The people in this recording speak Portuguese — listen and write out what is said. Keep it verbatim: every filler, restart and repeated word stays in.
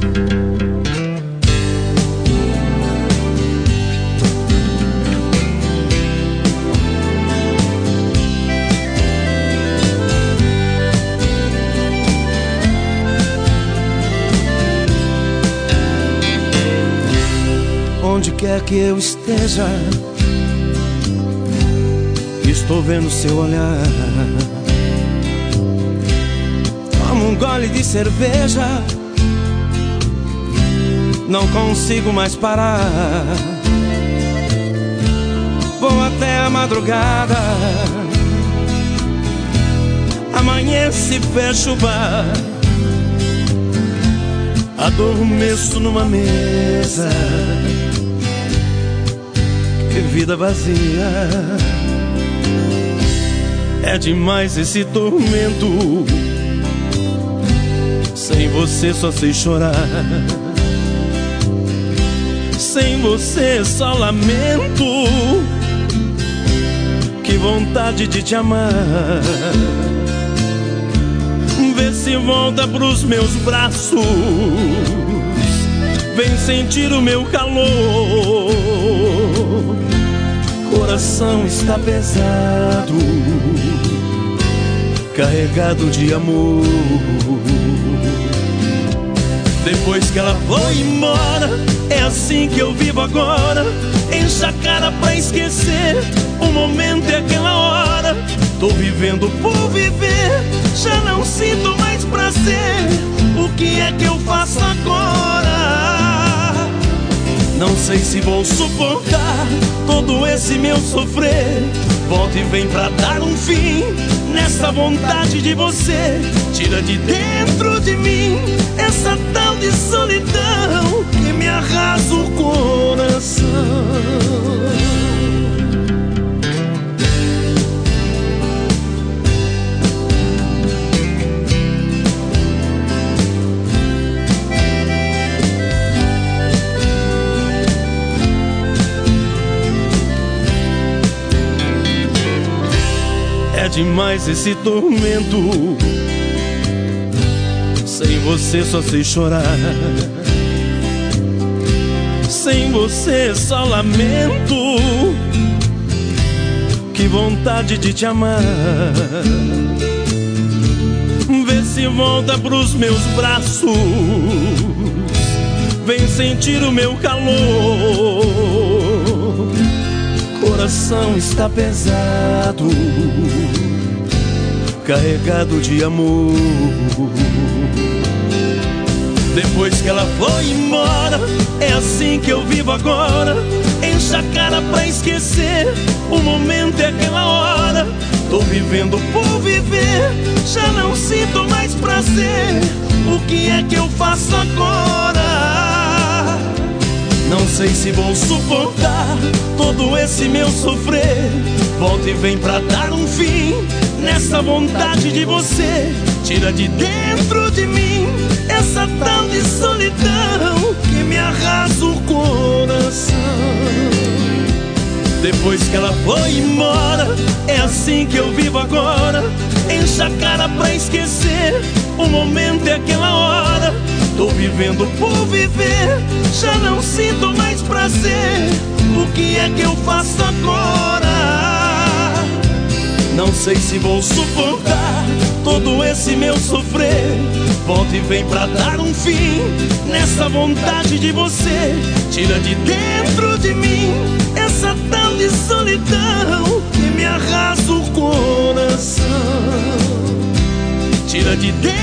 Onde quer que eu esteja, estou vendo seu olhar. Tomo um gole de cerveja, não consigo mais parar. Vou até a madrugada, amanhece, fecho o bar, adormeço numa mesa. Que vida vazia, é demais esse tormento. Sem você só sei chorar, sem você só lamento. Que vontade de te amar. Vê se volta pros meus braços, vem sentir o meu calor. Coração está pesado, carregado de amor. Depois que ela foi embora, é assim que eu vivo agora. Enche a cara pra esquecer, o momento é aquela hora. Tô vivendo por viver, já não sinto mais prazer. O que é que eu faço agora? Não sei se vou suportar todo esse meu sofrer. Volta e vem pra dar um fim nessa vontade de você. Tira de dentro de mim essa tal de solidão que me arrasa o coração. É demais esse tormento, sem você só sei chorar, sem você só lamento. Que vontade de te amar. Vê se volta pros meus braços, vem sentir o meu calor. Coração está pesado, carregado de amor. Depois que ela foi embora, é assim que eu vivo agora. Enche a cara pra esquecer, o momento é aquela hora. Tô vivendo por viver, já não sinto mais prazer. O que é que eu faço agora? Não sei se vou suportar todo esse meu sofrer. Volta e vem pra dar um fim nessa vontade de você. Tira de dentro de mim essa tal de solidão que me arrasa o coração. Depois que ela foi embora, é assim que eu vivo agora. Enche a cara pra esquecer, o momento é aquela hora. Tô vivendo por viver, já não sinto mais prazer. O que é que eu faço agora? Não sei se vou suportar todo esse meu sofrer. Volta e vem pra dar um fim nessa vontade de você. Tira de dentro de mim essa tal de solidão que me arrasa o coração. Tira de dentro